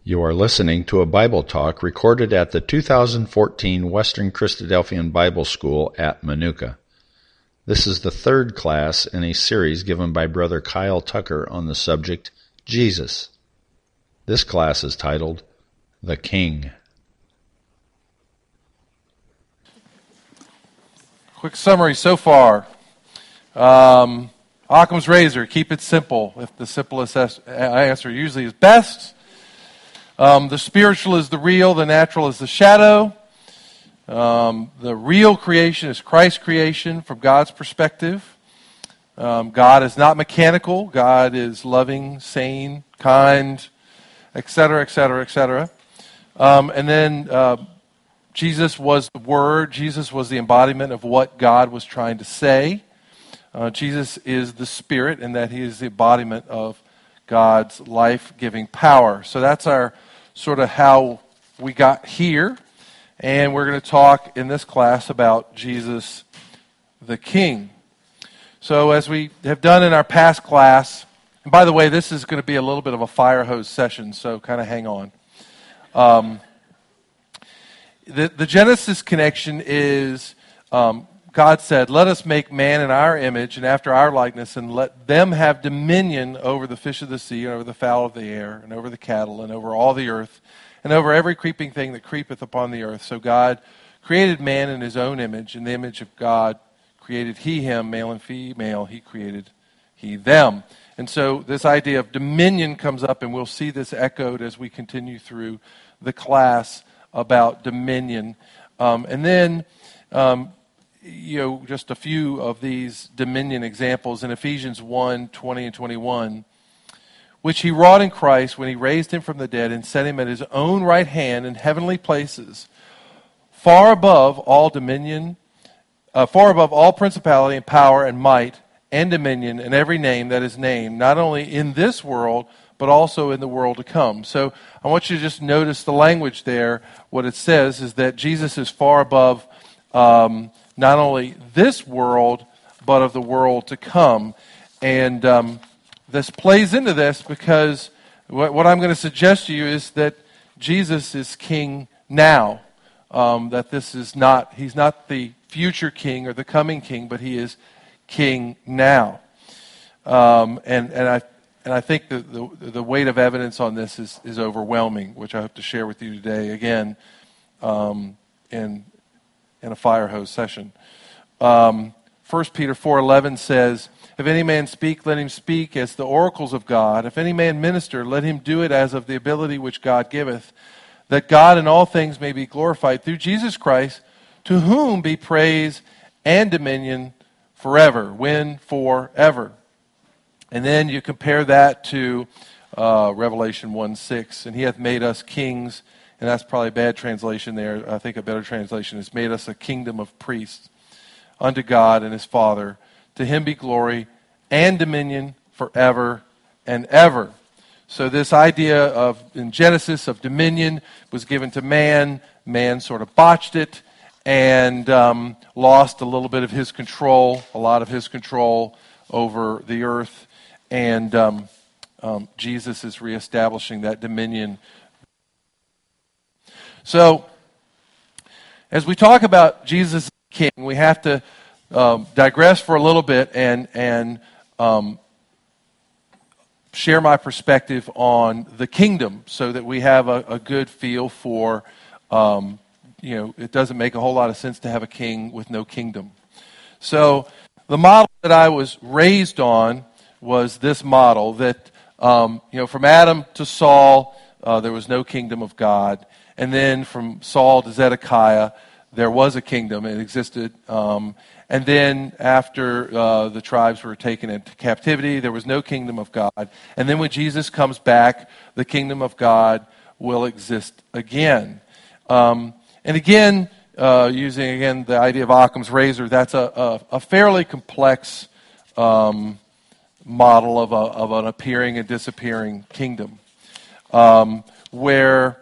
You are listening to a Bible talk recorded at the 2014 Western Christadelphian Bible School at Manuka. This is the third class in a series given by Brother Kyle Tucker on the subject, Jesus. This class is titled, The King. Quick summary so far. Occam's razor, keep it simple. If the simplest answer usually is best. The spiritual is the real, the natural is the shadow. The real creation is Christ's creation from God's perspective. God is not mechanical. God is loving, sane, kind, etc., etc., etc. And then Jesus was the Word. Jesus was the embodiment of what God was trying to say. Jesus is the Spirit, in that He is the embodiment of God's life-giving power. So that's our sort of how we got here. And we're going to talk in this class about Jesus the King. So as we have done in our past class, and by the way, this is going to be a little bit of a fire hose session, so kind of hang on. The Genesis connection is God said, let us make man in our image and after our likeness, and let them have dominion over the fish of the sea, and over the fowl of the air, and over the cattle, and over all the earth, and over every creeping thing that creepeth upon the earth. So God created man in His own image. In the image of God created He him, male and female, He created He them. And so this idea of dominion comes up, and we'll see this echoed as we continue through the class about dominion. And then just a few of these dominion examples in Ephesians 1:20 and 21, which He wrought in Christ when He raised Him from the dead and set Him at His own right hand in heavenly places, far above all dominion, far above all principality and power and might and dominion and every name that is named, not only in this world, but also in the world to come. So I want you to just notice the language there. What it says is that Jesus is far above not only this world, but of the world to come. And this plays into this because what I'm going to suggest to you is that Jesus is king now. That this is not, He's not the future king or the coming king, but He is king now. And I think the weight of evidence on this is overwhelming, which I hope to share with you today again in a fire hose session. 1 Peter 4:11 says, if any man speak, let him speak as the oracles of God. If any man minister, let him do it as of the ability which God giveth, that God in all things may be glorified through Jesus Christ, to whom be praise and dominion forever. When? Forever. And then you compare that to Revelation 1:6, and He hath made us kings. And that's probably a bad translation there. I think a better translation is made us a kingdom of priests unto God and His Father. To Him be glory and dominion forever and ever. So this idea of, in Genesis, of dominion was given to man. Man sort of botched it and lost a little bit of his control, a lot of his control over the earth. And Jesus is reestablishing that dominion. So, as we talk about Jesus as King, we have to digress for a little bit and share my perspective on the kingdom, so that we have a good feel for, it doesn't make a whole lot of sense to have a king with no kingdom. So, the model that I was raised on was this model that, from Adam to Saul, there was no kingdom of God. And then from Saul to Zedekiah, there was a kingdom. It existed. And then after the tribes were taken into captivity, there was no kingdom of God. And then when Jesus comes back, the kingdom of God will exist again. And again, using the idea of Occam's razor, that's a fairly complex model of an appearing and disappearing kingdom, where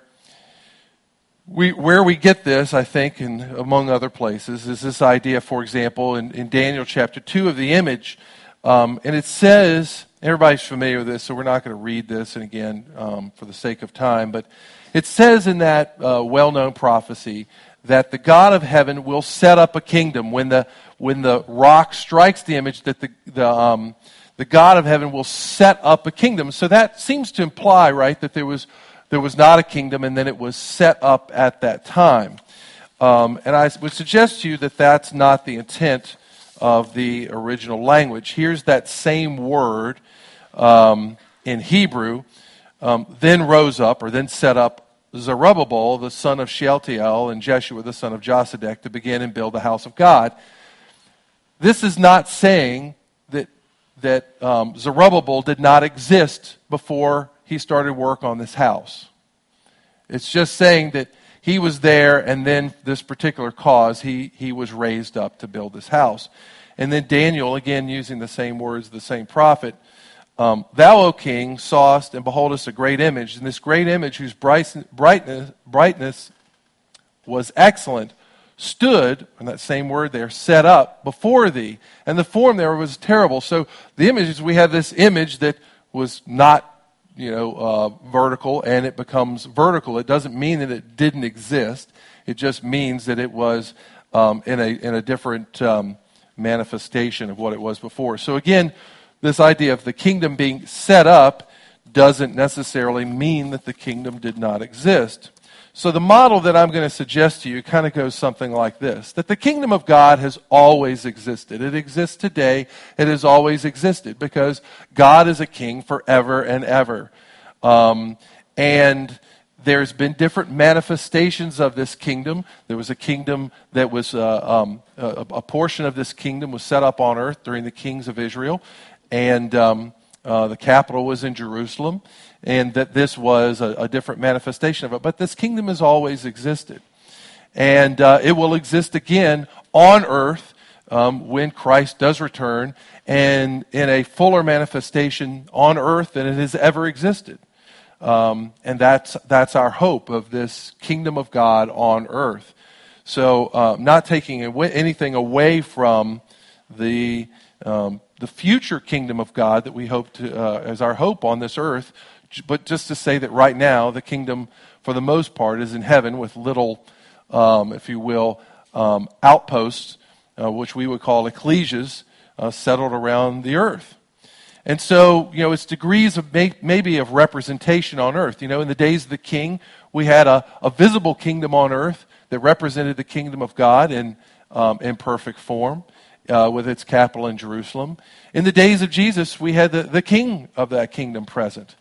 we get this, I think, and among other places, is this idea, for example, in Daniel chapter 2 of the image. And it says Everybody's familiar with this, so we're not going to read this, and again, for the sake of time. But it says in that well-known prophecy that the God of heaven will set up a kingdom. When the rock strikes the image, that the God of heaven will set up a kingdom. So that seems to imply, right, that there was not a kingdom, and then it was set up at that time. And I would suggest to you that that's not the intent of the original language. Here's that same word in Hebrew, then rose up, or then set up Zerubbabel, the son of Shealtiel, and Jeshua, the son of Josedek, to begin and build the house of God. This is not saying that Zerubbabel did not exist before he started work on this house. It's just saying that he was there, and then this particular cause, he was raised up to build this house. And then Daniel, again using the same words, the same prophet, thou, O king, sawest and beholdest a great image, and this great image whose brightness was excellent, stood, and that same word there, set up before thee, and the form there was terrible. So the images, we have this image that was not vertical, and it becomes vertical. It doesn't mean that it didn't exist. It just means that it was in a different manifestation of what it was before. So again, this idea of the kingdom being set up doesn't necessarily mean that the kingdom did not exist. So the model that I'm going to suggest to you kind of goes something like this, that the kingdom of God has always existed. It exists today. It has always existed because God is a king forever and ever. And there's been different manifestations of this kingdom. There was a kingdom that was, a portion of this kingdom was set up on earth during the kings of Israel. And the capital was in Jerusalem, and that this was a different manifestation of it. But this kingdom has always existed. And it will exist again on earth when Christ does return, and in a fuller manifestation on earth than it has ever existed. And that's our hope of this kingdom of God on earth. So not taking anything away from the future kingdom of God that we hope to, as our hope on this earth, but just to say that right now the kingdom, for the most part, is in heaven with little, if you will, outposts, which we would call ecclesias, settled around the earth. And so, it's degrees of maybe of representation on earth. In the days of the king, we had a visible kingdom on earth that represented the kingdom of God in perfect form. With its capital in Jerusalem. In the days of Jesus, we had the king of that kingdom present.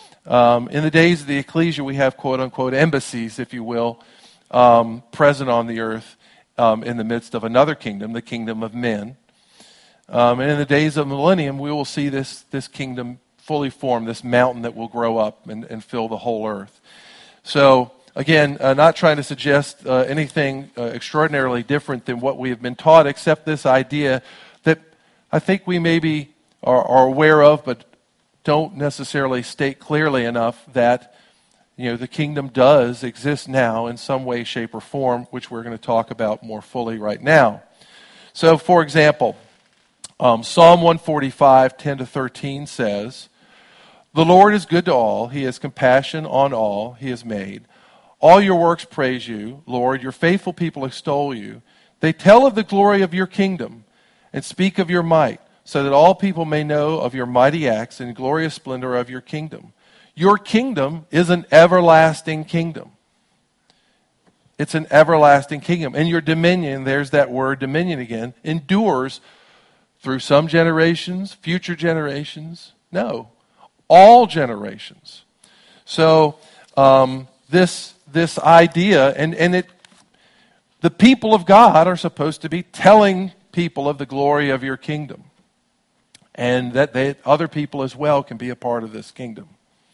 In the days of the ecclesia, we have quote-unquote embassies, if you will, present on the earth in the midst of another kingdom, the kingdom of men. And in the days of millennium, we will see this kingdom fully formed, this mountain that will grow up and fill the whole earth. So, again, not trying to suggest anything extraordinarily different than what we have been taught, except this idea that I think we maybe are aware of, but don't necessarily state clearly enough that the kingdom does exist now in some way, shape, or form, which we're going to talk about more fully right now. So, for example, Psalm 145, 10-13 says, "The Lord is good to all. He has compassion on all He has made. All your works praise you, Lord. Your faithful people extol you. They tell of the glory of your kingdom and speak of your might, so that all people may know of your mighty acts and glorious splendor of your kingdom. Your kingdom is an everlasting kingdom." It's an everlasting kingdom. And your dominion, there's that word dominion again, endures through some generations, future generations. No, all generations. So this idea, and the people of God are supposed to be telling people of the glory of your kingdom, and that other people as well can be a part of this kingdom.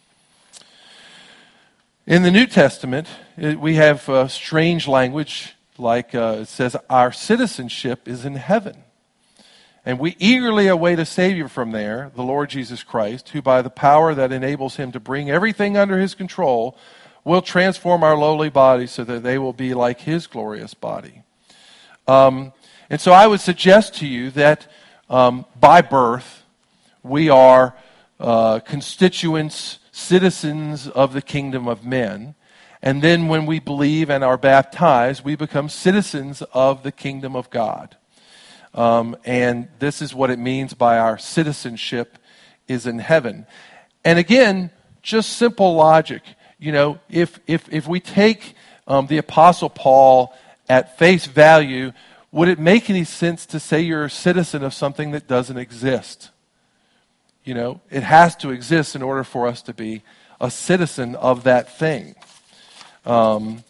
In the New Testament, we have strange language, like it says, our citizenship is in heaven. And we eagerly await a Savior from there, the Lord Jesus Christ, who by the power that enables Him to bring everything under His control will transform our lowly bodies so that they will be like His glorious body. And so I would suggest to you that by birth we are constituents, citizens of the kingdom of men. And then when we believe and are baptized, we become citizens of the kingdom of God. And this is what it means by our citizenship is in heaven. And again, just simple logic. You know, if we take the Apostle Paul at face value, would it make any sense to say you're a citizen of something that doesn't exist? You know, it has to exist in order for us to be a citizen of that thing. Another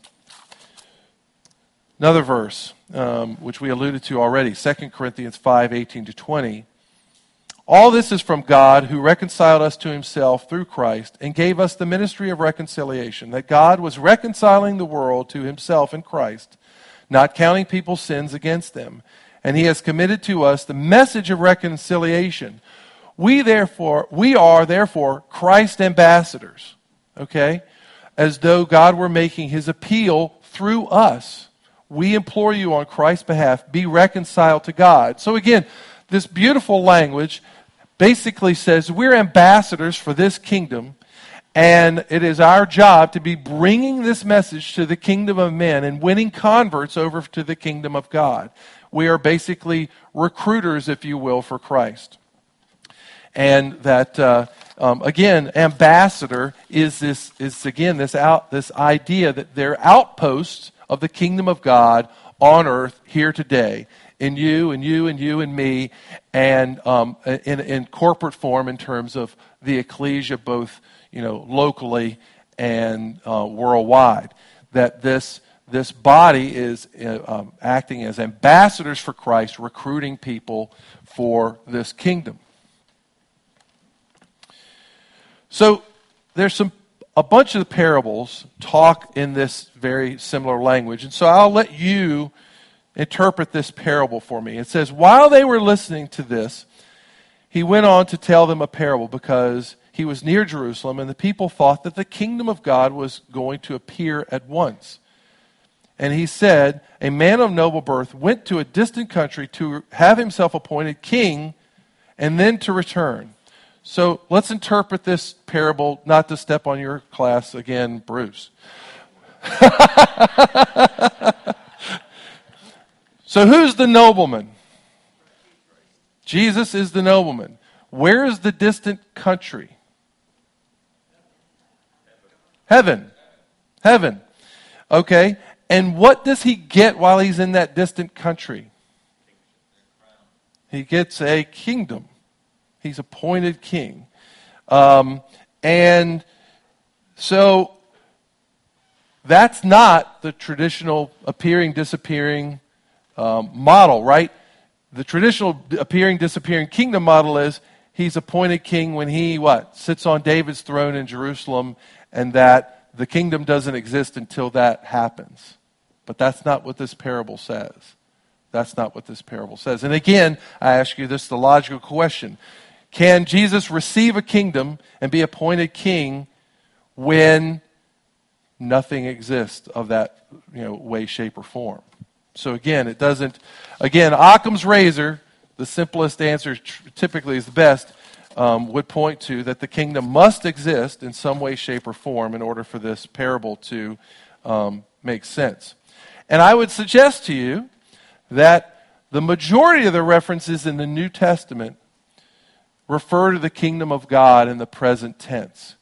verse, which we alluded to already, 2 Corinthians 5:18-20. All this is from God, who reconciled us to himself through Christ and gave us the ministry of reconciliation, that God was reconciling the world to himself in Christ, not counting people's sins against them. And he has committed to us the message of reconciliation. We are therefore Christ's ambassadors, okay? As though God were making his appeal through us. We implore you on Christ's behalf, be reconciled to God. So again, this beautiful language basically says we're ambassadors for this kingdom, and it is our job to be bringing this message to the kingdom of men and winning converts over to the kingdom of God. We are basically recruiters, if you will, for Christ. And that, again, ambassador is this idea that they're outposts of the kingdom of God on earth here today, in you and you and you and me, and in corporate form in terms of the ecclesia, both locally and worldwide. That this body is acting as ambassadors for Christ, recruiting people for this kingdom. So there's a bunch of the parables talk in this very similar language. And so I'll let you interpret this parable for me. It says, while they were listening to this, he went on to tell them a parable because he was near Jerusalem and the people thought that the kingdom of God was going to appear at once. And he said, a man of noble birth went to a distant country to have himself appointed king and then to return. So let's interpret this parable, not to step on your class again, Bruce. So who's the nobleman? Jesus is the nobleman. Where is the distant country? Heaven. Heaven. Okay. And what does he get while he's in that distant country? He gets a kingdom. He's appointed king. And so that's not the traditional appearing, disappearing model, right? The traditional appearing, disappearing kingdom model is he's appointed king when he, sits on David's throne in Jerusalem, and that the kingdom doesn't exist until that happens. But that's not what this parable says. That's not what this parable says. And again, I ask you this, the logical question. Can Jesus receive a kingdom and be appointed king when nothing exists of that way, shape, or form? So again, it doesn't. Again, Occam's razor, the simplest answer typically is the best, would point to that the kingdom must exist in some way, shape, or form in order for this parable to make sense. And I would suggest to you that the majority of the references in the New Testament refer to the kingdom of God in the present tense.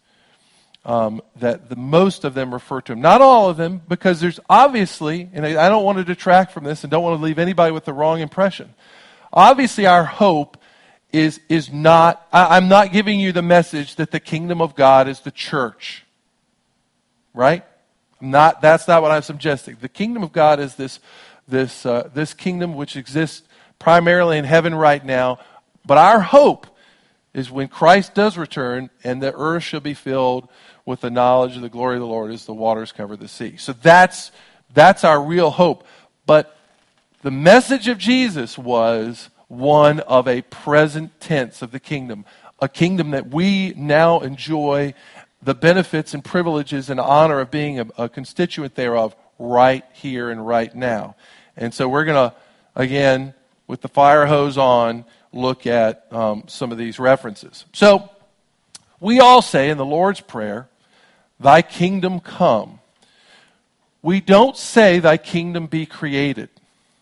That the most of them refer to him. Not all of them, because there's obviously, and I don't want to detract from this and don't want to leave anybody with the wrong impression. Obviously our hope is not, I'm not giving you the message that the kingdom of God is the church. Right? That's not what I'm suggesting. The kingdom of God is this kingdom which exists primarily in heaven right now. But our hope is when Christ does return and the earth shall be filled with the knowledge of the glory of the Lord as the waters cover the sea. So that's our real hope. But the message of Jesus was one of a present tense of the kingdom. A kingdom that we now enjoy the benefits and privileges and honor of being a constituent thereof right here and right now. And so we're going to, again, with the fire hose on, look at some of these references. So We all say in the Lord's Prayer, thy kingdom come. We don't say thy kingdom be created.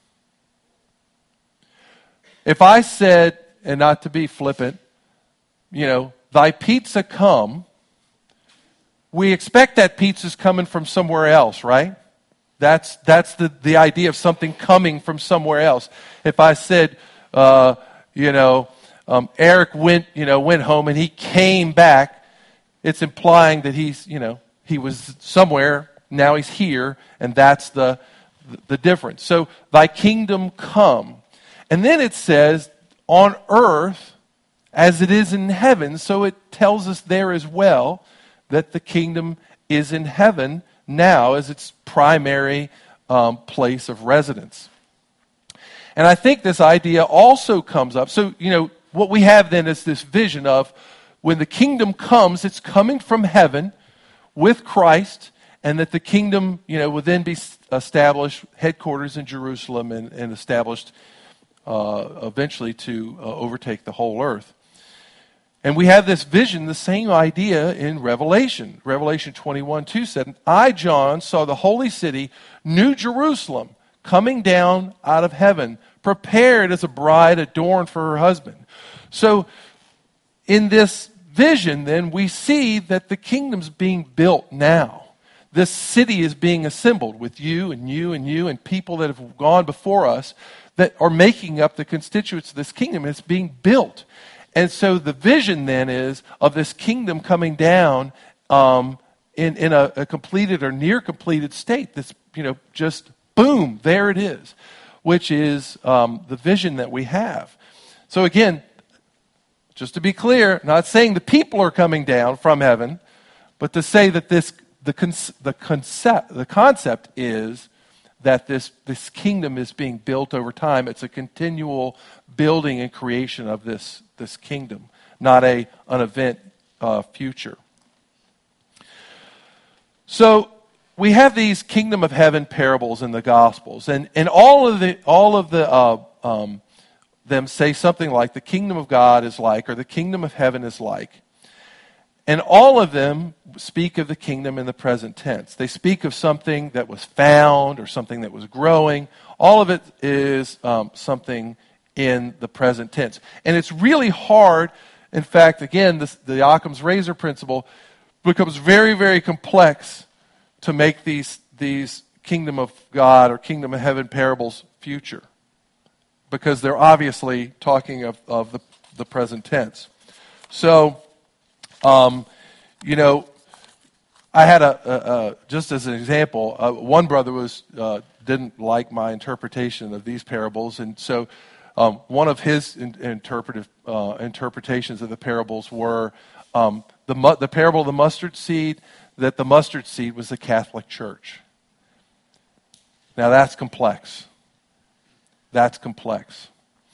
If I said, and not to be flippant, thy pizza come, we expect that pizza's coming from somewhere else, right? That's the idea of something coming from somewhere else. If I said, Eric went home and he came back, it's implying that he was somewhere, now he's here, and that's the difference. So, thy kingdom come. And then it says, on earth as it is in heaven. So it tells us there as well that the kingdom is in heaven now as its primary place of residence. And I think this idea also comes up. So, what we have then is this vision of when the kingdom comes, it's coming from heaven with Christ, and that the kingdom, will then be established, headquarters in Jerusalem, and established eventually to overtake the whole earth. And we have this vision, the same idea in Revelation. Revelation 21:2 said, I, John, saw the holy city, New Jerusalem, coming down out of heaven, prepared as a bride adorned for her husband. So, in this vision, then, we see that the kingdom's being built now. This city is being assembled with you and you and you and people that have gone before us that are making up the constituents of this kingdom. It's being built. And so the vision then is of this kingdom coming down in a completed or near completed state. That's, just boom, there it is, which is the vision that we have. So again, just to be clear, not saying the people are coming down from heaven, but to say that the concept is that this kingdom is being built over time. It's a continual building and creation of this kingdom, not an event future. So we have these kingdom of heaven parables in the Gospels, and all of them say something like the kingdom of God is like, or the kingdom of heaven is like. And all of them speak of the kingdom in the present tense. They speak of something that was found or something that was growing. All of it is something in the present tense. And it's really hard. In fact, again, the Occam's razor principle becomes very, very complex to make these kingdom of God or kingdom of heaven parables future, because they're obviously talking of the present tense. So, I had just as an example, one brother didn't like my interpretation of these parables, and so one of his interpretations of the parables were the parable of the mustard seed, that the mustard seed was the Catholic Church. Now that's complex. That's complex.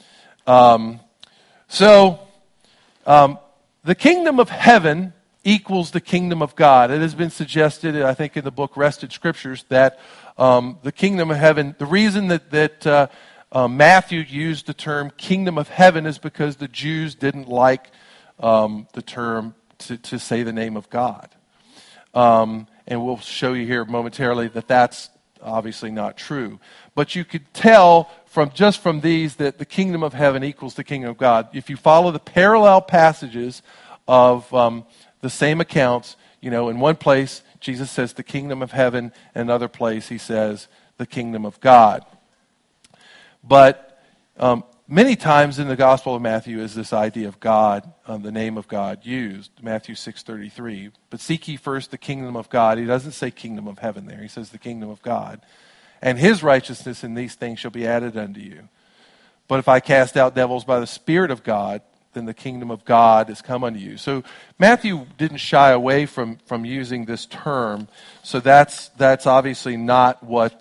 The kingdom of heaven equals the kingdom of God. It has been suggested, I think, in the book Wrested Scriptures, that the kingdom of heaven, the reason that Matthew used the term kingdom of heaven is because the Jews didn't like the term to say the name of God. And we'll show you here momentarily that that's obviously not true. But you could tell from these that the kingdom of heaven equals the kingdom of God. If you follow the parallel passages of the same accounts, in one place Jesus says the kingdom of heaven, in another place he says the kingdom of God. But many times in the Gospel of Matthew is this idea of God, the name of God used. Matthew 6:33. But seek ye first the kingdom of God. He doesn't say kingdom of heaven there. He says the kingdom of God. And his righteousness in these things shall be added unto you. But if I cast out devils by the Spirit of God, then the kingdom of God is come unto you. So Matthew didn't shy away from using this term. So that's obviously not what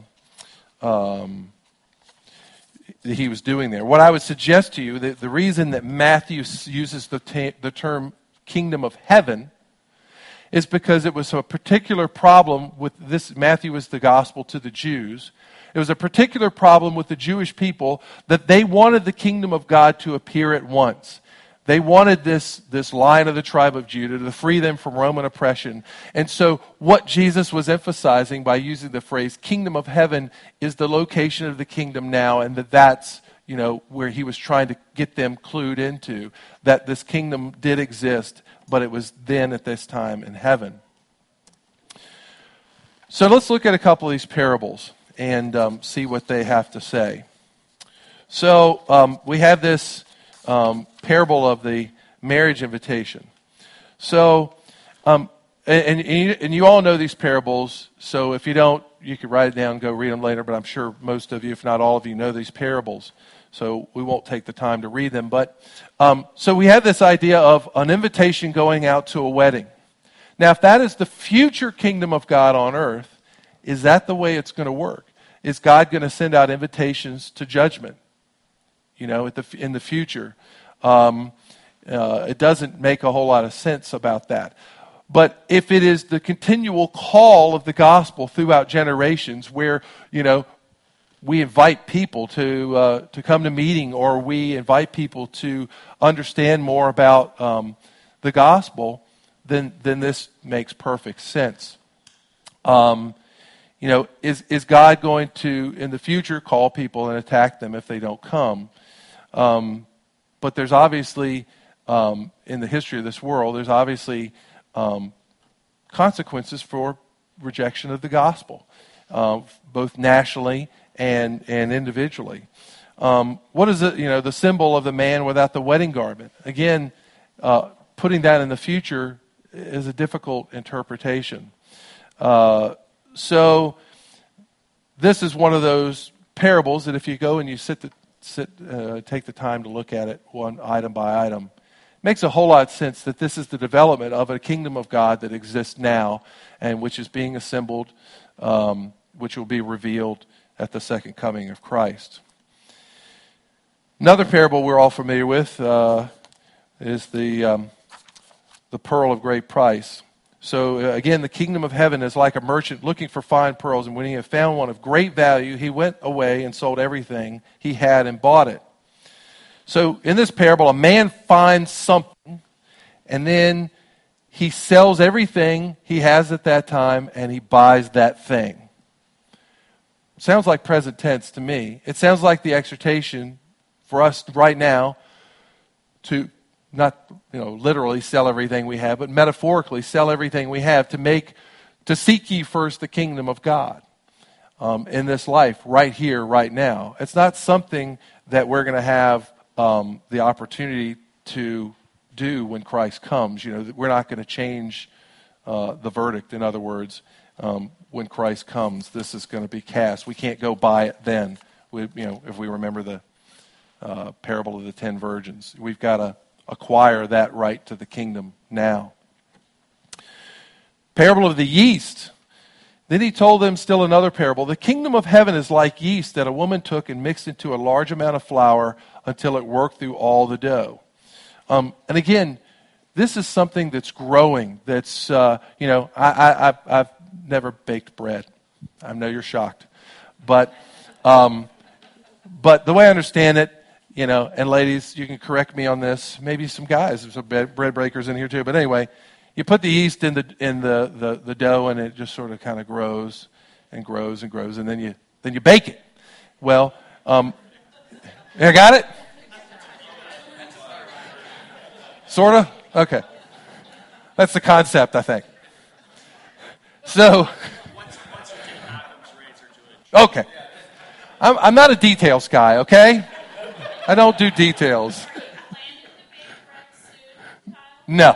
he was doing there. What I would suggest to you, that the reason that Matthew uses the term kingdom of heaven is because it was a particular problem with this. Matthew was the gospel to the Jews. It was a particular problem with the Jewish people that they wanted the kingdom of God to appear at once. They wanted this Lion of the tribe of Judah to free them from Roman oppression. And so what Jesus was emphasizing by using the phrase kingdom of heaven is the location of the kingdom now, and that's where he was trying to get them clued into, that this kingdom did exist, but it was then at this time in heaven. So let's look at a couple of these parables and see what they have to say. So we have this parable of the marriage invitation. So, and you all know these parables, so if you don't, you can write it down and go read them later, but I'm sure most of you, if not all of you, know these parables. So we won't take the time to read them. But so we have this idea of an invitation going out to a wedding. Now, if that is the future kingdom of God on earth, is that the way it's going to work? Is God going to send out invitations to judgment? In the future. It doesn't make a whole lot of sense about that. But if it is the continual call of the gospel throughout generations where, we invite people to come to meeting, or we invite people to understand more about the gospel, then this makes perfect sense. Is God going to, in the future, call people and attack them if they don't come? But there's obviously, in the history of this world, there's obviously consequences for rejection of the gospel, both nationally and individually. What is it? The symbol of the man without the wedding garment. Again, putting that in the future is a difficult interpretation. So this is one of those parables that if you go and you take the time to look at it one item by item, it makes a whole lot of sense that this is the development of a kingdom of God that exists now and which is being assembled, which will be revealed at the second coming of Christ. Another parable we're all familiar with is the pearl of great price. So again, the kingdom of heaven is like a merchant looking for fine pearls, and when he had found one of great value, he went away and sold everything he had and bought it. So in this parable, a man finds something, and then he sells everything he has at that time, and he buys that thing. Sounds like present tense to me. It sounds like the exhortation for us right now to not, literally sell everything we have, but metaphorically sell everything we have to seek ye first the kingdom of God in this life, right here, right now. It's not something that we're going to have the opportunity to do when Christ comes. We're not going to change the verdict, in other words, when Christ comes. This is going to be cast. We can't go buy it then. If we remember the parable of the 10 virgins, we've got to acquire that right to the kingdom now. Parable of the yeast. Then he told them still another parable. The kingdom of heaven is like yeast that a woman took and mixed into a large amount of flour until it worked through all the dough. And again, this is something that's growing. That's, I've never baked bread. I know you're shocked. But the way I understand it, and ladies, you can correct me on this. Maybe some guys, there's some bread breakers in here too. But anyway, you put the yeast in the dough, and it just sort of kind of grows and grows and grows, and then you bake it. Well, you got it? Sort of? Okay. That's the concept, I think. So, okay. I'm not a details guy, okay? I don't do details. No.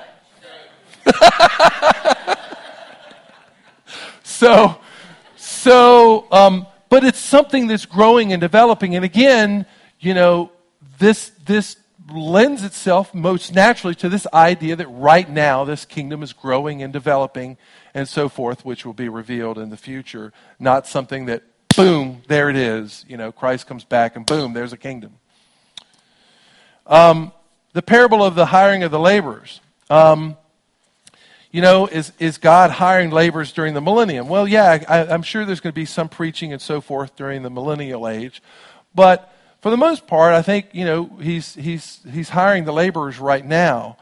But it's something that's growing and developing. And again, this lends itself most naturally to this idea that right now this kingdom is growing and developing and so forth, which will be revealed in the future. Not something that, boom, there it is. Christ comes back and boom, there's a kingdom. The parable of the hiring of the laborers. Is God hiring laborers during the millennium? Well, yeah, I'm sure there's going to be some preaching and so forth during the millennial age. But for the most part, I think, he's hiring the laborers right now.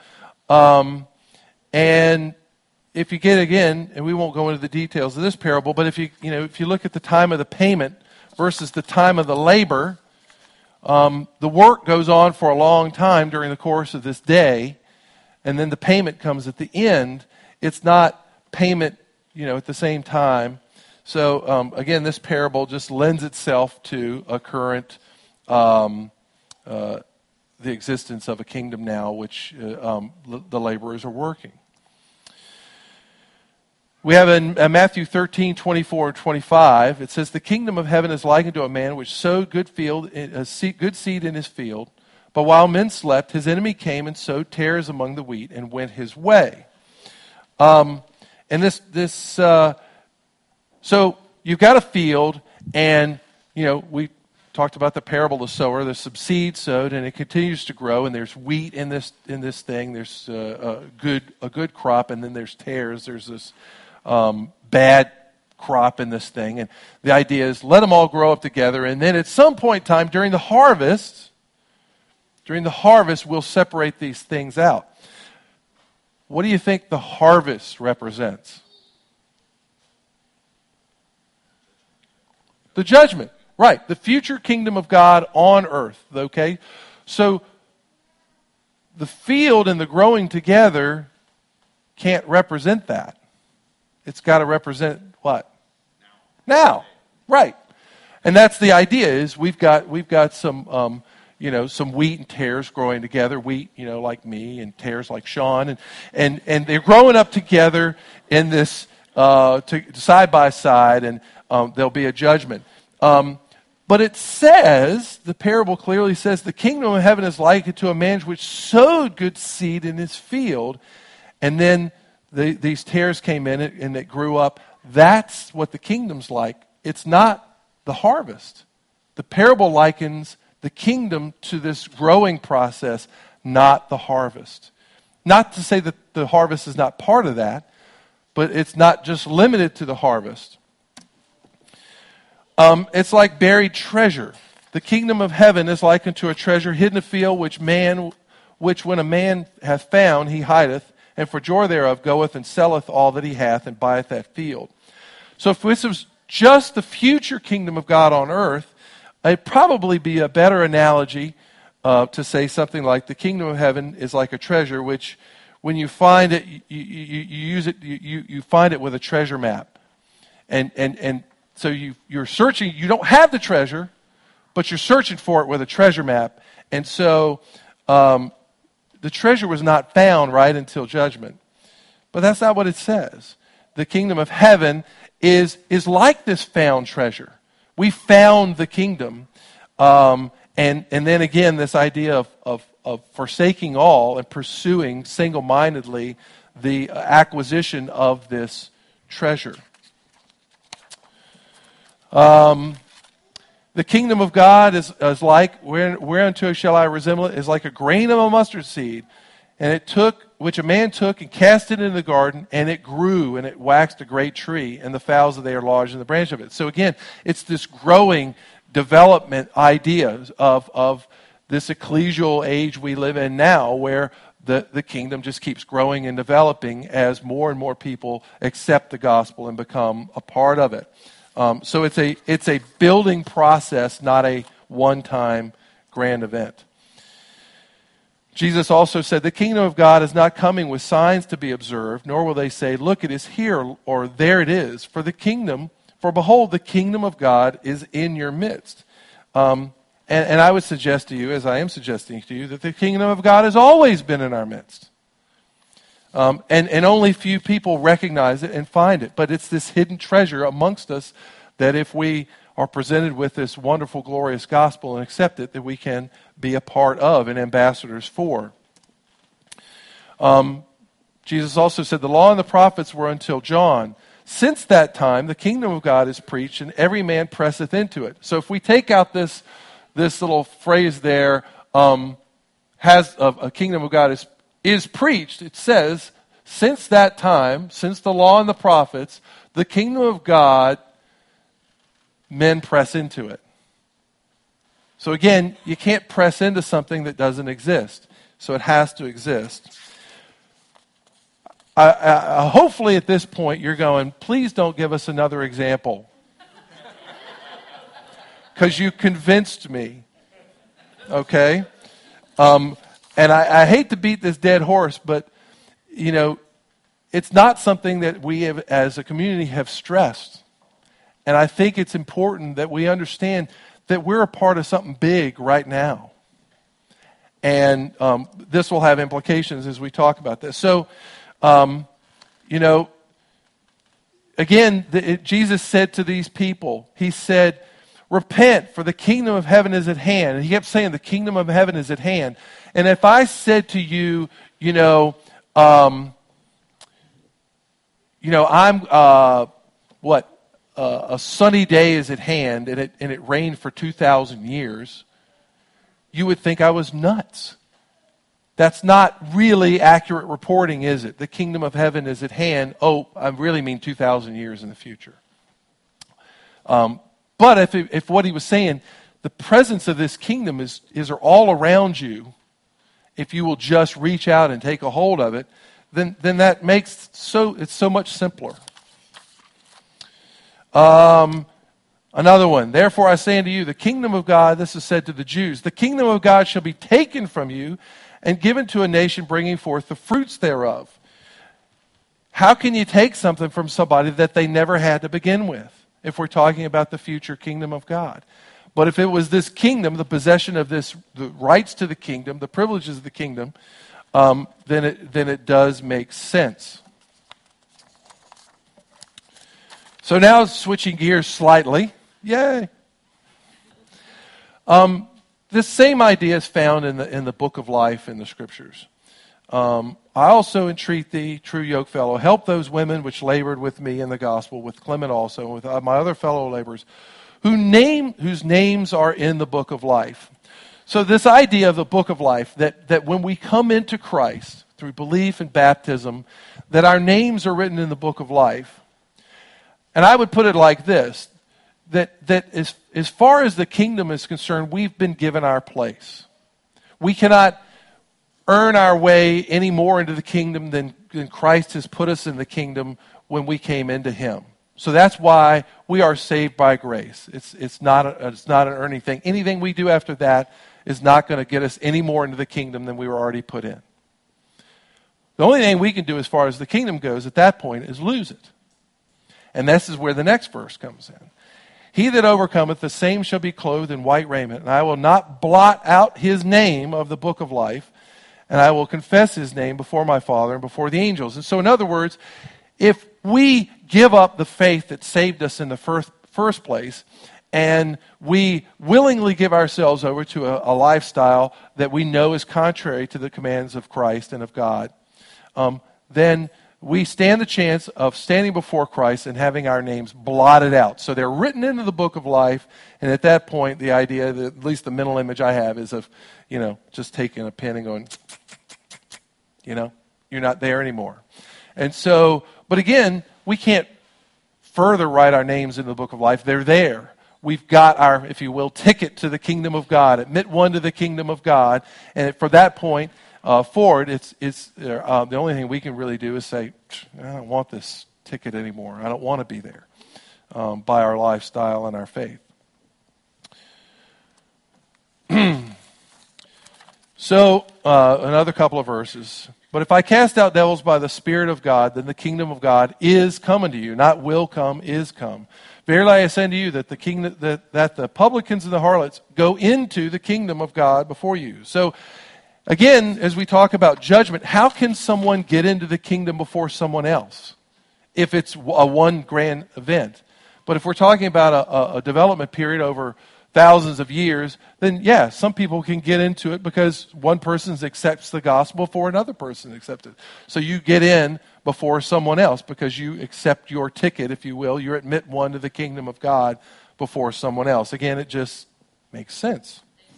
And if you get, again, and we won't go into the details of this parable, but if you look at the time of the payment versus the time of the labor, the work goes on for a long time during the course of this day, and then the payment comes at the end. It's not payment, at the same time. So, again, this parable just lends itself to a current, the existence of a kingdom now, which the laborers are working. We have in Matthew 13, 24 and 25, it says, "The kingdom of heaven is likened to a man which sowed good seed in his field. But while men slept, his enemy came and sowed tares among the wheat and went his way." So you've got a field, and we talked about the parable of the sower. There's some seed sowed, and it continues to grow. And there's wheat in this thing. There's a good crop, and then there's tares. There's this bad crop in this thing. And the idea is let them all grow up together, and then at some point in time during the harvest, we'll separate these things out. What do you think the harvest represents? The judgment. Right. The future kingdom of God on earth. Okay? So the field and the growing together can't represent that. It's got to represent what? Now. Right. And that's the idea, is we've got some some wheat and tares growing together. Wheat, like me, and tares like Sean, and they're growing up together in this side by side, and there'll be a judgment. But it says, the parable clearly says, the kingdom of heaven is likened to a man which sowed good seed in his field, and then these tares came in it, and it grew up. That's what the kingdom's like. It's not the harvest. The parable likens the kingdom to this growing process, not the harvest. Not to say that the harvest is not part of that, but it's not just limited to the harvest. It's like buried treasure. The kingdom of heaven is likened to a treasure hidden in a field, which when a man hath found, he hideth, and for joy thereof goeth and selleth all that he hath, and buyeth that field. So if this was just the future kingdom of God on earth, it'd probably be a better analogy to say something like the kingdom of heaven is like a treasure, which when you find it, you use it. You find it with a treasure map, and so you're searching. You don't have the treasure, but you're searching for it with a treasure map, and so the treasure was not found right until judgment. But that's not what it says. The kingdom of heaven is like this found treasure. We found the kingdom, and then again this idea of forsaking all and pursuing single-mindedly the acquisition of this treasure. The kingdom of God is like, whereunto shall I resemble it, is like a grain of a mustard seed, and which a man took and cast it into the garden, and it grew, and it waxed a great tree, and the fowls of the air lodged in the branch of it. So again, it's this growing development idea of this ecclesial age we live in now, where the kingdom just keeps growing and developing as more and more people accept the gospel and become a part of it. So it's a building process, not a one-time grand event. Jesus also said, the kingdom of God is not coming with signs to be observed, nor will they say, look, it is here, or there it is. For behold, the kingdom of God is in your midst. And I would suggest to you, as I am suggesting to you, that the kingdom of God has always been in our midst. And only few people recognize it and find it. But it's this hidden treasure amongst us that if we are presented with this wonderful, glorious gospel and accept it, that we can be a part of and ambassadors for. Jesus also said, the law and the prophets were until John. Since that time, the kingdom of God is preached, and every man presseth into it. So if we take out this little phrase there, has a kingdom of God is preached, it says, since that time, since the law and the prophets, the kingdom of God, men press into it. So again, you can't press into something that doesn't exist. So it has to exist. Hopefully at this point you're going, please don't give us another example. Because you convinced me. Okay? And I hate to beat this dead horse, but, it's not something that we have, as a community, have stressed. And I think it's important that we understand that we're a part of something big right now. And this will have implications as we talk about this. So, again, Jesus said to these people, he said, repent, for the kingdom of heaven is at hand. And he kept saying, the kingdom of heaven is at hand. And if I said to you, a sunny day is at hand, and it rained for 2,000 years, you would think I was nuts. That's not really accurate reporting, is it? The kingdom of heaven is at hand. Oh, I really mean 2,000 years in the future. But if what he was saying, the presence of this kingdom is all around you, if you will just reach out and take a hold of it, then that makes it's so much simpler. Another one. Therefore I say unto you, the kingdom of God, this is said to the Jews, the kingdom of God shall be taken from you and given to a nation bringing forth the fruits thereof. How can you take something from somebody that they never had to begin with, if we're talking about the future kingdom of God? But if it was this kingdom, the possession of the rights to the kingdom, the privileges of the kingdom, then it does make sense. So now switching gears slightly. Yay. This same idea is found in the book of life in the scriptures. I also entreat thee, true yokefellow, help those women which labored with me in the gospel, with Clement also, and with my other fellow laborers, whose names are in the book of life. So this idea of the book of life, that when we come into Christ through belief and baptism, that our names are written in the book of life. And I would put it like this, that as far as the kingdom is concerned, we've been given our place. We cannot earn our way any more into the kingdom than Christ has put us in the kingdom when we came into him. So that's why we are saved by grace. It's not an earning thing. Anything we do after that is not going to get us any more into the kingdom than we were already put in. The only thing we can do as far as the kingdom goes at that point is lose it. And this is where the next verse comes in. He that overcometh, the same shall be clothed in white raiment, and I will not blot out his name of the book of life, and I will confess his name before my Father and before the angels. And so in other words, if we give up the faith that saved us in the first place, and we willingly give ourselves over to a lifestyle that we know is contrary to the commands of Christ and of God, then we stand the chance of standing before Christ and having our names blotted out. So they're written into the book of life, and at that point, the idea, at least the mental image I have, is of, just taking a pen and going, you're not there anymore. And so, but again, we can't further write our names in the book of life. They're there. We've got our, if you will, ticket to the kingdom of God. Admit one to the kingdom of God. And for that point forward, it's the only thing we can really do is say, I don't want this ticket anymore. I don't want to be there by our lifestyle and our faith. So, another couple of verses. But if I cast out devils by the Spirit of God, then the kingdom of God is come unto you. Not will come, is come. Verily I say unto you that the kingdom, that the publicans and the harlots go into the kingdom of God before you. So, again, as we talk about judgment, how can someone get into the kingdom before someone else if it's a one grand event? But if we're talking about a development period over thousands of years, then yeah, some people can get into it because one person accepts the gospel before another person accepts it. So you get in before someone else because you accept your ticket, if you will. You admit one to the kingdom of God before someone else. Again, it just makes sense.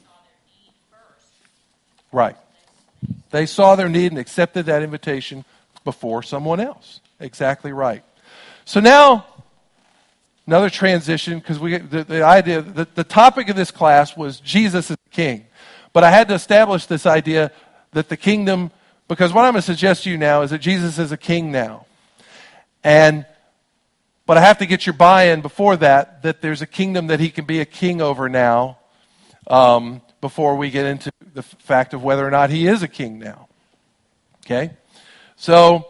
Right. They saw their need and accepted that invitation before someone else. Exactly right. So now, another transition, because the topic of this class was Jesus is king. But I had to establish this idea that the kingdom, because what I'm going to suggest to you now is that Jesus is a king now. But I have to get your buy-in before that there's a kingdom that he can be a king over now, before we get into the fact of whether or not he is a king now. Okay? So,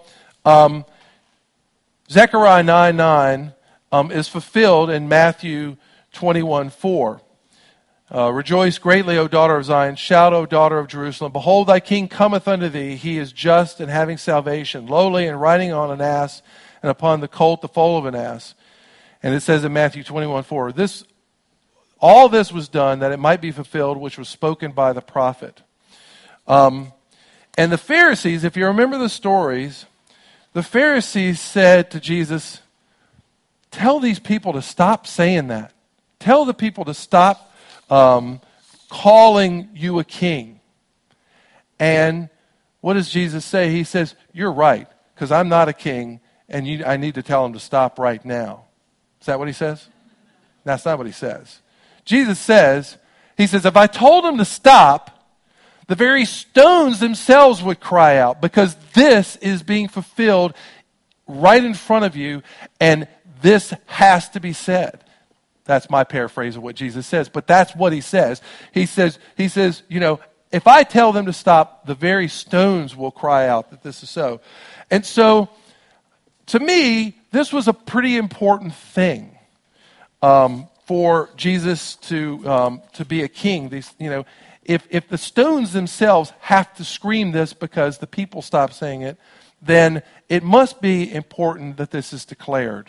Zechariah 9:9 is fulfilled in Matthew 21:4. Rejoice greatly, O daughter of Zion. Shout, O daughter of Jerusalem. Behold, thy king cometh unto thee. He is just and having salvation, lowly and riding on an ass, and upon the colt, the foal of an ass. And it says in Matthew 21:4, all this was done that it might be fulfilled, which was spoken by the prophet. And the Pharisees, if you remember the stories, the Pharisees said to Jesus, tell these people to stop saying that. Tell the people to stop calling you a king. And what does Jesus say? He says, you're right, because I'm not a king, and I need to tell them to stop right now. Is that what he says? That's not what he says. Jesus says, he says, if I told them to stop, the very stones themselves would cry out, because this is being fulfilled right in front of you, and this has to be said. That's my paraphrase of what Jesus says, but that's what he says. He says, if I tell them to stop, the very stones will cry out that this is so. And so, to me, this was a pretty important thing for Jesus to be a king. If the stones themselves have to scream this because the people stop saying it, then it must be important that this is declared.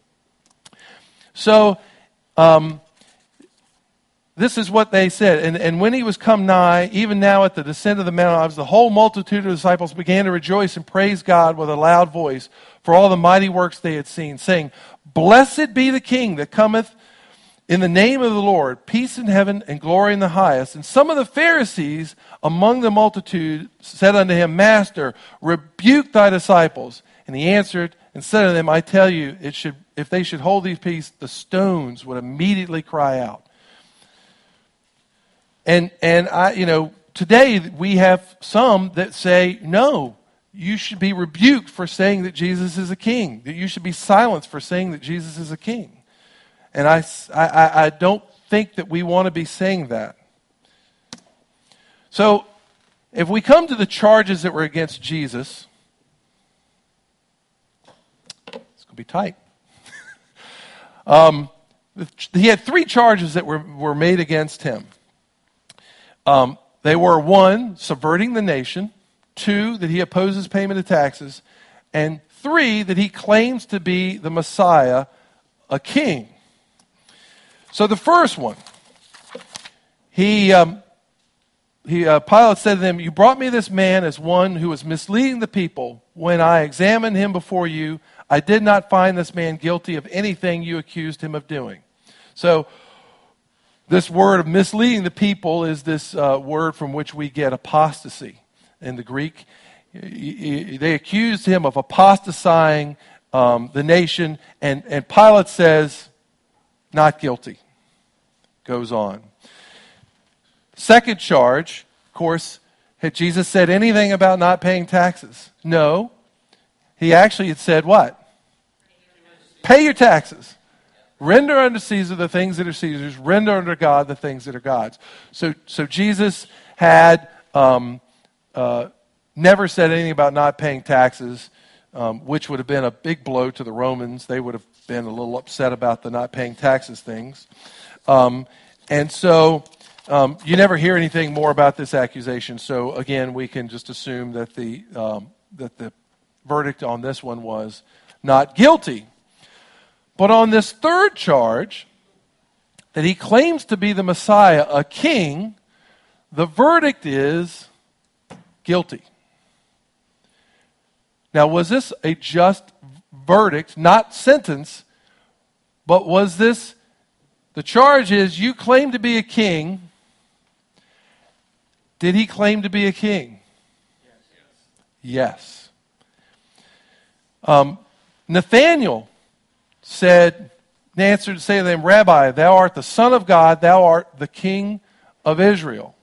So, this is what they said. And when he was come nigh, even now at the descent of the Mount of Olives, the whole multitude of the disciples began to rejoice and praise God with a loud voice for all the mighty works they had seen, saying, Blessed be the King that cometh in the name of the Lord, peace in heaven and glory in the highest. And some of the Pharisees among the multitude said unto him, Master, rebuke thy disciples. And he answered and said unto them, I tell you, if they should hold these peace, the stones would immediately cry out. And today we have some that say, no, you should be rebuked for saying that Jesus is a king. That you should be silenced for saying that Jesus is a king. And I don't think that we want to be saying that. So, if we come to the charges that were against Jesus, it's going to be tight. He had 3 charges that were made against him. They were 1, subverting the nation; 2, that he opposes payment of taxes; and 3, that he claims to be the Messiah, a king. So the first one, Pilate said to them, You brought me this man as one who was misleading the people. When I examined him before you, I did not find this man guilty of anything you accused him of doing. So this word of misleading the people is this word from which we get apostasy in the Greek. They accused him of apostatizing the nation, and Pilate says, not guilty. Goes on. Second charge, of course, had Jesus said anything about not paying taxes? No. He actually had said what? Pay your taxes. Render unto Caesar the things that are Caesar's. Render unto God the things that are God's. So Jesus had never said anything about not paying taxes, which would have been a big blow to the Romans. They would have been a little upset about the not paying taxes things. And so you never hear anything more about this accusation. So again, we can just assume that the verdict on this one was not guilty. But on this third charge, that he claims to be the Messiah, a king, the verdict is guilty. Now, was this a just verdict, not sentence, but was this, the charge is, you claim to be a king. Did he claim to be a king? Yes. Nathanael said, answered and said to them, Rabbi, thou art the Son of God, thou art the King of Israel.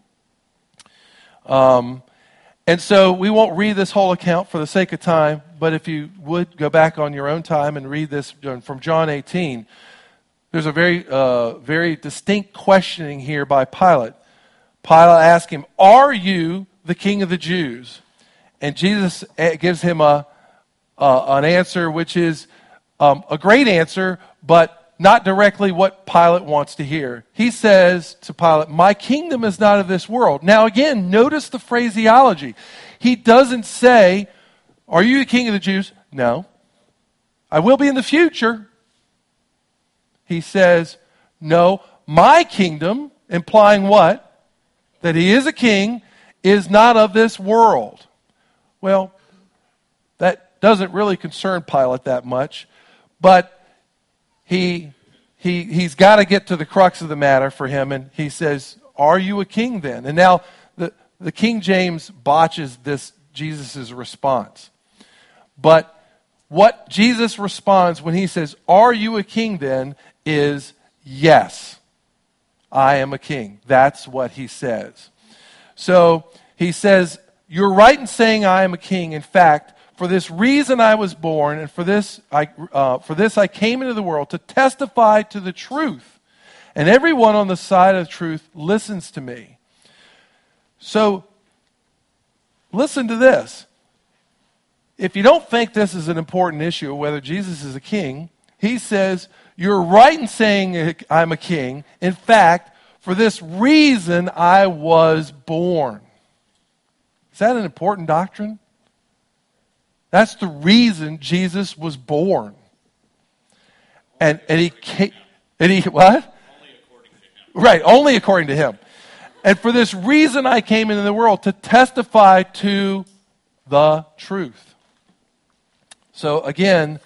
And so we won't read this whole account for the sake of time, but if you would go back on your own time and read this from John 18, there's a very distinct questioning here by Pilate. Pilate asked him, are you the King of the Jews? And Jesus gives him an answer which is a great answer, but not directly what Pilate wants to hear. He says to Pilate, my kingdom is not of this world. Now again, notice the phraseology. He doesn't say, are you the King of the Jews? No. I will be in the future. He says, no, my kingdom, implying what? That he is a king, is not of this world. Well, that doesn't really concern Pilate that much, but he's got to get to the crux of the matter for him, and he says, are you a king then? And now the King James botches this Jesus' response. But what Jesus responds when he says, are you a king then, is yes, I am a king. That's what he says. So he says, you're right in saying I am a king. In fact, for this reason I was born, and for this I came into the world to testify to the truth. And everyone on the side of the truth listens to me. So, listen to this. If you don't think this is an important issue of whether Jesus is a king, he says, you're right in saying I'm a king. In fact, for this reason I was born. Is that an important doctrine? That's the reason Jesus was born. And he came, and he what? Only according to him. Right, only according to him. And for this reason I came into the world, to testify to the truth. So again,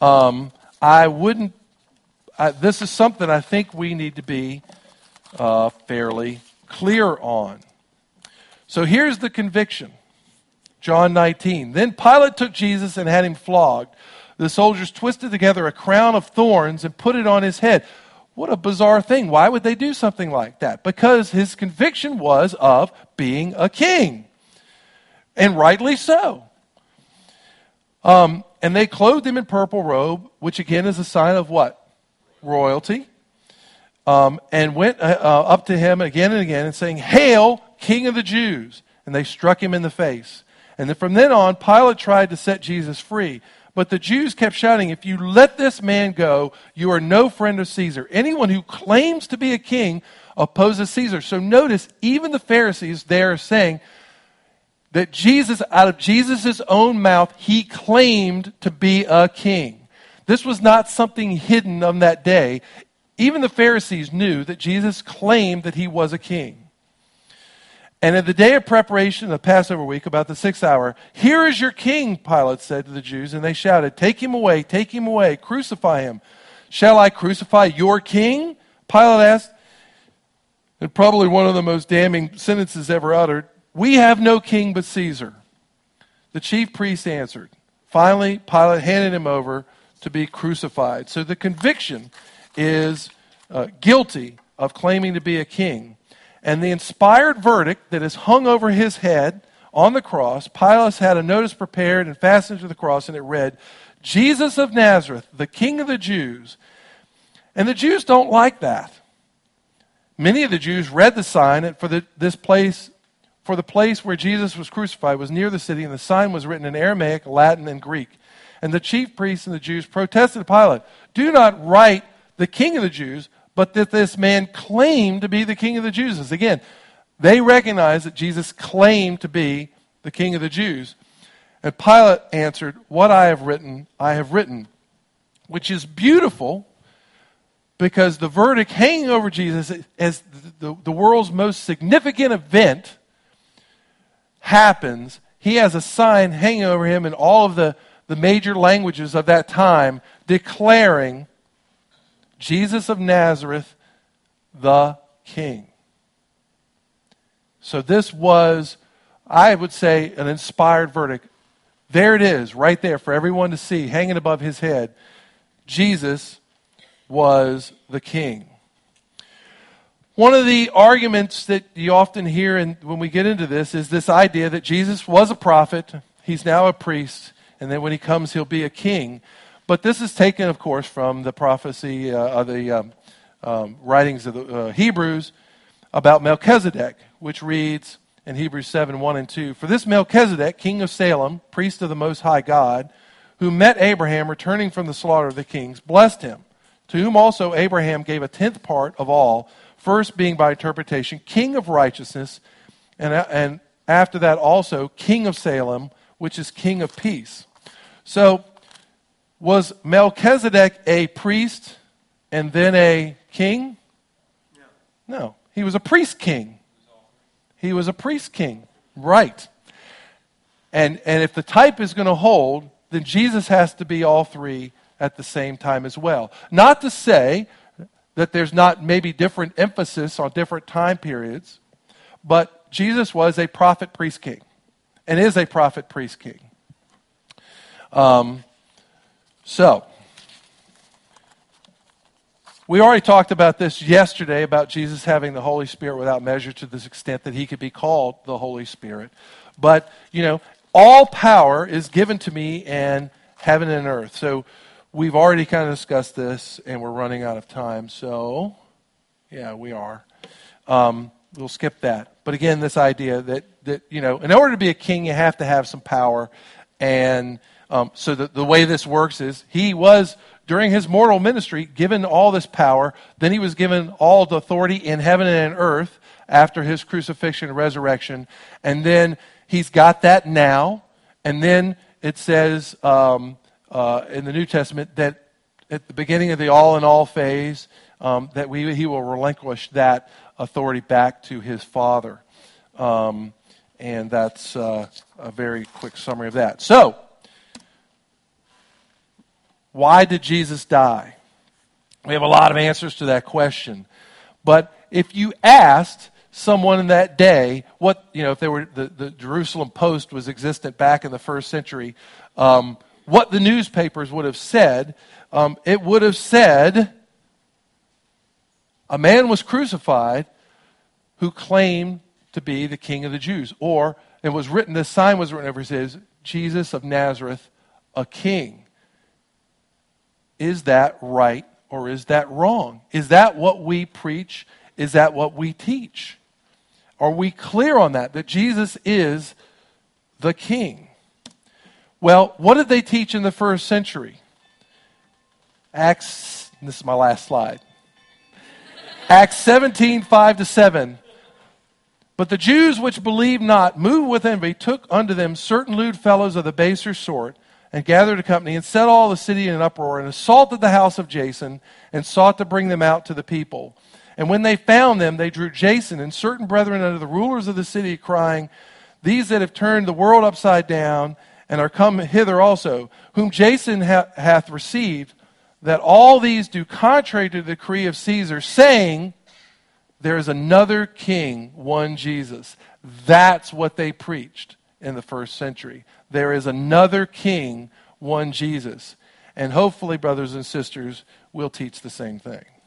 this is something I think we need to be fairly clear on. So here's the conviction. John 19. Then Pilate took Jesus and had him flogged. The soldiers twisted together a crown of thorns and put it on his head. What a bizarre thing. Why would they do something like that? Because his conviction was of being a king. And rightly so. And they clothed him in purple robe, which again is a sign of what? Royalty. And went up to him again and again and saying, Hail, King of the Jews! And they struck him in the face. And then from then on, Pilate tried to set Jesus free. But the Jews kept shouting, if you let this man go, you are no friend of Caesar. Anyone who claims to be a king opposes Caesar. So notice, even the Pharisees there are saying that Jesus, out of Jesus' own mouth, he claimed to be a king. This was not something hidden on that day. Even the Pharisees knew that Jesus claimed that he was a king. And in the day of preparation of the Passover week, about the 6th hour, here is your king, Pilate said to the Jews, and they shouted, take him away, crucify him. Shall I crucify your king? Pilate asked, and probably one of the most damning sentences ever uttered, we have no king but Caesar. The chief priest answered. Finally, Pilate handed him over to be crucified. So the conviction is guilty of claiming to be a king. And the inspired verdict that is hung over his head on the cross, Pilate had a notice prepared and fastened to the cross, and it read, Jesus of Nazareth, the King of the Jews. And the Jews don't like that. Many of the Jews read the sign for the place where Jesus was crucified was near the city, and the sign was written in Aramaic, Latin, and Greek. And the chief priests and the Jews protested to Pilate, do not write the King of the Jews, but that this man claimed to be the King of the Jews. Again, they recognized that Jesus claimed to be the King of the Jews. And Pilate answered, what I have written, which is beautiful because the verdict hanging over Jesus as the world's most significant event happens. He has a sign hanging over him in all of the major languages of that time declaring Jesus of Nazareth, the King. So this was, I would say, an inspired verdict. There it is, right there for everyone to see, hanging above his head. Jesus, was the king. One of the arguments that you often hear when we get into this is this idea that Jesus was a prophet, he's now a priest, and then when he comes, he'll be a king. But this is taken, of course, from the prophecy of the writings of the Hebrews about Melchizedek, which reads in Hebrews 7, 1 and 2, "For this Melchizedek, king of Salem, priest of the Most High God, who met Abraham returning from the slaughter of the kings, blessed him, to whom also Abraham gave a tenth part of all, first being by interpretation king of righteousness, and after that also king of Salem, which is king of peace." So, was Melchizedek a priest and then a king? No. He was a priest king. He was a priest king. Right. And if the type is going to hold, then Jesus has to be all three at the same time as well. Not to say that there's not maybe different emphasis on different time periods, but Jesus was a prophet priest king and is a prophet priest king. So, we already talked about this yesterday, about Jesus having the Holy Spirit without measure to this extent that he could be called the Holy Spirit. But, all power is given to me in heaven and earth. So, we've already kind of discussed this, and we're running out of time. So, yeah, we are. We'll skip that. But again, this idea that in order to be a king, you have to have some power. And so the way this works is he was, during his mortal ministry, given all this power. Then he was given all the authority in heaven and in earth after his crucifixion and resurrection. And then he's got that now. And then it says in the New Testament that at the beginning of the all-in-all phase, that he will relinquish that authority back to his Father. And that's a very quick summary of that. So, why did Jesus die? We have a lot of answers to that question. But if you asked someone in that day, if they were the Jerusalem Post was existent back in the first century, what the newspapers would have said, it would have said, a man was crucified who claimed to be the King of the Jews. Or it was written, this sign was written over, it says, Jesus of Nazareth, a king. Is that right or is that wrong? Is that what we preach? Is that what we teach? Are we clear on that Jesus is the king? Well, what did they teach in the first century? This is my last slide. Acts 17, 5-7. "But the Jews which believed not, moved with envy, took unto them certain lewd fellows of the baser sort, and gathered a company, and set all the city in an uproar, and assaulted the house of Jason, and sought to bring them out to the people. And when they found them, they drew Jason and certain brethren unto the rulers of the city, crying, These that have turned the world upside down, and are come hither also, whom Jason hath received, that all these do contrary to the decree of Caesar, saying, There is another king, one Jesus." That's what they preached in the first century. There is another king, one Jesus. And hopefully, brothers and sisters, we'll teach the same thing.